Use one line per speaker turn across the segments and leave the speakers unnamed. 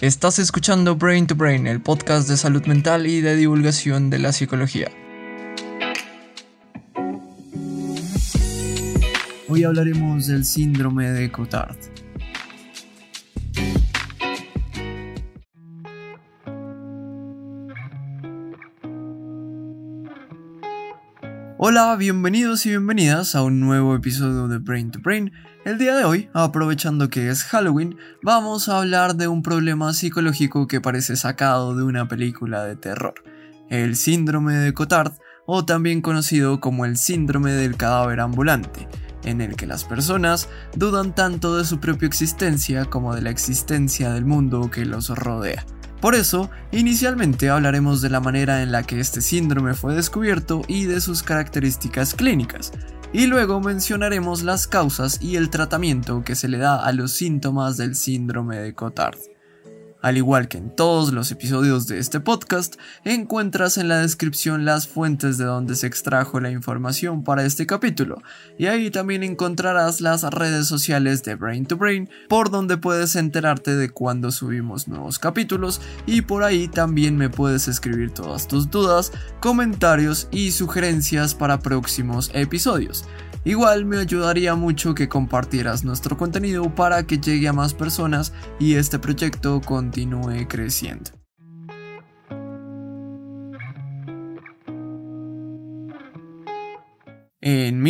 Estás escuchando Brain to Brain, el podcast de salud mental y de divulgación de la psicología. Hoy hablaremos del síndrome de Cotard. Hola, bienvenidos y bienvenidas a un nuevo episodio de Brain to Brain. El día de hoy, aprovechando que es Halloween, vamos a hablar de un problema psicológico que parece sacado de una película de terror, el síndrome de Cotard, o también conocido como el síndrome del cadáver ambulante, en el que las personas dudan tanto de su propia existencia como de la existencia del mundo que los rodea. Por eso, inicialmente hablaremos de la manera en la que este síndrome fue descubierto y de sus características clínicas, y luego mencionaremos las causas y el tratamiento que se le da a los síntomas del síndrome de Cotard. Al igual que en todos los episodios de este podcast, encuentras en la descripción las fuentes de donde se extrajo la información para este capítulo, y ahí también encontrarás las redes sociales de Brain to Brain, por donde puedes enterarte de cuando subimos nuevos capítulos, y por ahí también me puedes escribir todas tus dudas, comentarios y sugerencias para próximos episodios. Igual me ayudaría mucho que compartieras nuestro contenido para que llegue a más personas y este proyecto continúe creciendo. En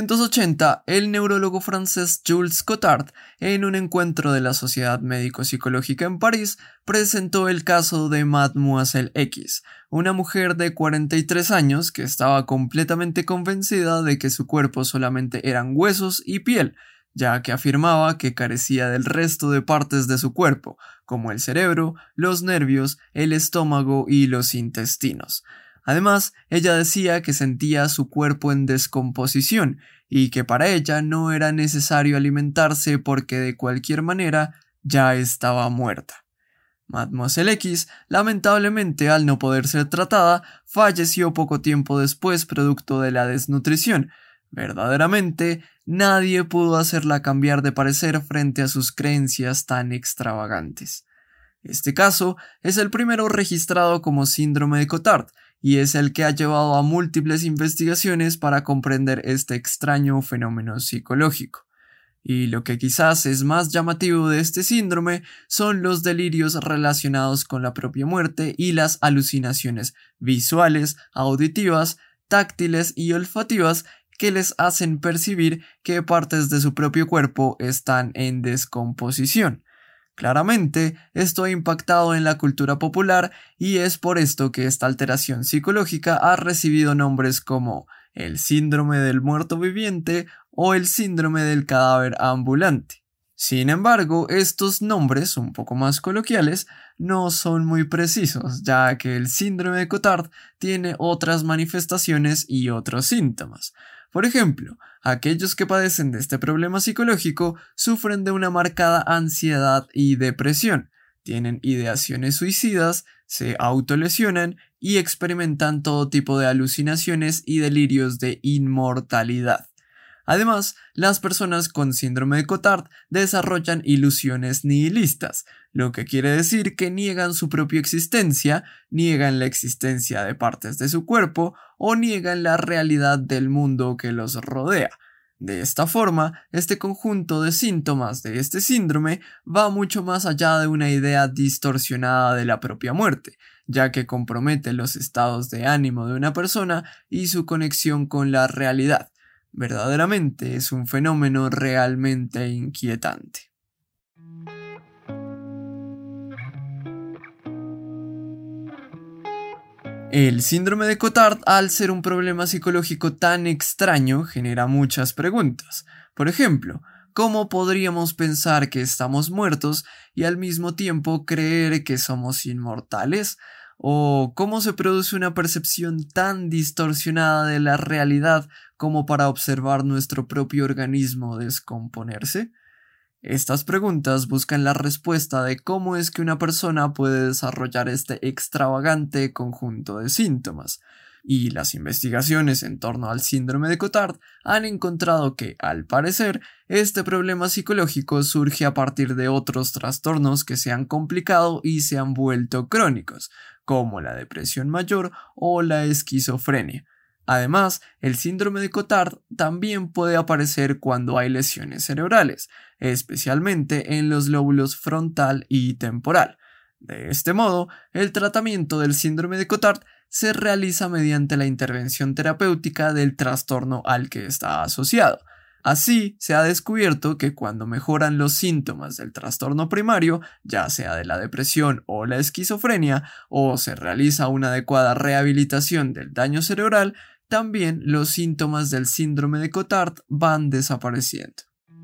1880, el neurólogo francés Jules Cotard, en un encuentro de la Sociedad Médico-Psicológica en París, presentó el caso de Mademoiselle X, una mujer de 43 años que estaba completamente convencida de que su cuerpo solamente eran huesos y piel, ya que afirmaba que carecía del resto de partes de su cuerpo, como el cerebro, los nervios, el estómago y los intestinos. Además, ella decía que sentía su cuerpo en descomposición y que para ella no era necesario alimentarse porque de cualquier manera ya estaba muerta. Mademoiselle X, lamentablemente al no poder ser tratada, falleció poco tiempo después producto de la desnutrición. Verdaderamente, nadie pudo hacerla cambiar de parecer frente a sus creencias tan extravagantes. Este caso es el primero registrado como síndrome de Cotard, y es el que ha llevado a múltiples investigaciones para comprender este extraño fenómeno psicológico. Y lo que quizás es más llamativo de este síndrome son los delirios relacionados con la propia muerte y las alucinaciones visuales, auditivas, táctiles y olfativas que les hacen percibir que partes de su propio cuerpo están en descomposición. Claramente, esto ha impactado en la cultura popular y es por esto que esta alteración psicológica ha recibido nombres como el síndrome del muerto viviente o el síndrome del cadáver ambulante. Sin embargo, estos nombres, un poco más coloquiales, no son muy precisos, ya que el síndrome de Cotard tiene otras manifestaciones y otros síntomas. Por ejemplo, aquellos que padecen de este problema psicológico sufren de una marcada ansiedad y depresión, tienen ideaciones suicidas, se autolesionan y experimentan todo tipo de alucinaciones y delirios de inmortalidad. Además, las personas con síndrome de Cotard desarrollan ilusiones nihilistas, lo que quiere decir que niegan su propia existencia, niegan la existencia de partes de su cuerpo o niegan la realidad del mundo que los rodea. De esta forma, este conjunto de síntomas de este síndrome va mucho más allá de una idea distorsionada de la propia muerte, ya que compromete los estados de ánimo de una persona y su conexión con la realidad. Verdaderamente es un fenómeno realmente inquietante. El síndrome de Cotard, al ser un problema psicológico tan extraño, genera muchas preguntas. Por ejemplo, ¿cómo podríamos pensar que estamos muertos y al mismo tiempo creer que somos inmortales? ¿O cómo se produce una percepción tan distorsionada de la realidad como para observar nuestro propio organismo descomponerse? Estas preguntas buscan la respuesta de cómo es que una persona puede desarrollar este extravagante conjunto de síntomas. y las investigaciones en torno al síndrome de Cotard han encontrado que, al parecer, este problema psicológico surge a partir de otros trastornos que se han complicado y se han vuelto crónicos, como la depresión mayor o la esquizofrenia. Además, el síndrome de Cotard también puede aparecer cuando hay lesiones cerebrales, especialmente en los lóbulos frontal y temporal. De este modo, el tratamiento del síndrome de Cotard se realiza mediante la intervención terapéutica del trastorno al que está asociado. Así, se ha descubierto que cuando mejoran los síntomas del trastorno primario, ya sea de la depresión o la esquizofrenia, o se realiza una adecuada rehabilitación del daño cerebral, también los síntomas del síndrome de Cotard van desapareciendo.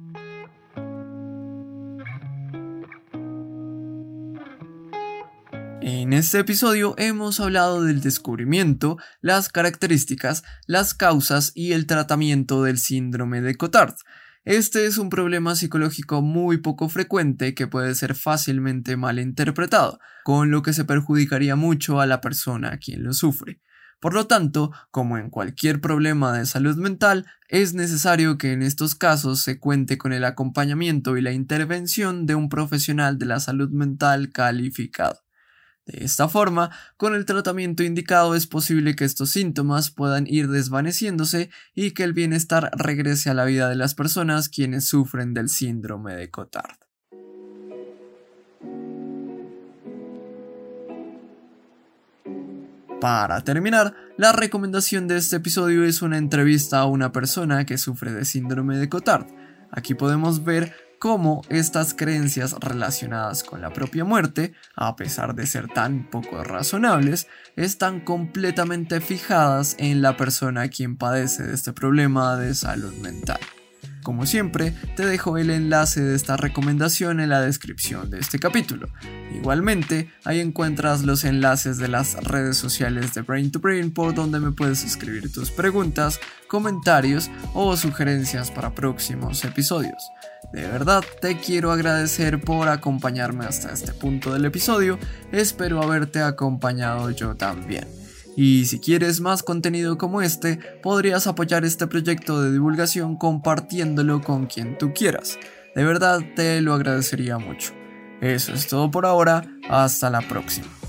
En este episodio hemos hablado del descubrimiento, las características, las causas y el tratamiento del síndrome de Cotard. Este es un problema psicológico muy poco frecuente que puede ser fácilmente malinterpretado, con lo que se perjudicaría mucho a la persona a quien lo sufre. Por lo tanto, como en cualquier problema de salud mental, es necesario que en estos casos se cuente con el acompañamiento y la intervención de un profesional de la salud mental calificado. De esta forma, con el tratamiento indicado es posible que estos síntomas puedan ir desvaneciéndose y que el bienestar regrese a la vida de las personas quienes sufren del síndrome de Cotard. Para terminar, la recomendación de este episodio es una entrevista a una persona que sufre de síndrome de Cotard. Aquí podemos ver cómo estas creencias relacionadas con la propia muerte, a pesar de ser tan poco razonables, están completamente fijadas en la persona quien padece de este problema de salud mental. Como siempre, te dejo el enlace de esta recomendación en la descripción de este capítulo. Igualmente, ahí encuentras los enlaces de las redes sociales de Brain to Brain por donde me puedes escribir tus preguntas, comentarios o sugerencias para próximos episodios. De verdad te quiero agradecer por acompañarme hasta este punto del episodio, espero haberte acompañado yo también. Y si quieres más contenido como este, podrías apoyar este proyecto de divulgación compartiéndolo con quien tú quieras. De verdad te lo agradecería mucho. Eso es todo por ahora, hasta la próxima.